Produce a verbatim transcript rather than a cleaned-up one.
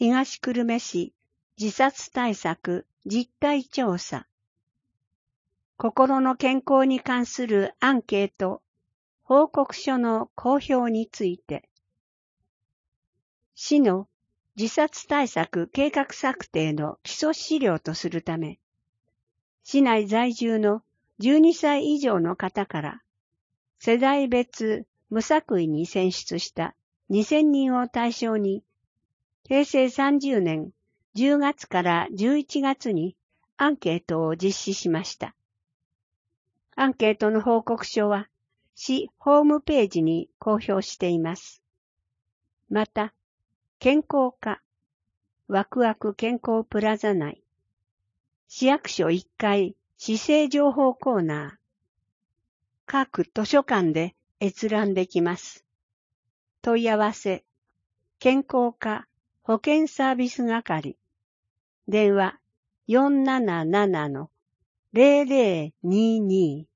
東久留米市自殺対策実態調査。心の健康に関するアンケート、報告書の公表について。市の自殺対策計画策定の基礎資料とするため、市内在住のじゅうにさい以上の方から世代別無作為に選出したにせんにんを対象に、へいせいさんじゅうねんじゅうがつからじゅういちがつにアンケートを実施しました。アンケートの報告書は市ホームページに公表しています。また、健康課、ワクワク健康プラザ内、市役所いっかい市政情報コーナー、各図書館で閲覧できます。問い合わせ、健康課保健サービス係、電話 よんなななのゼロゼロにに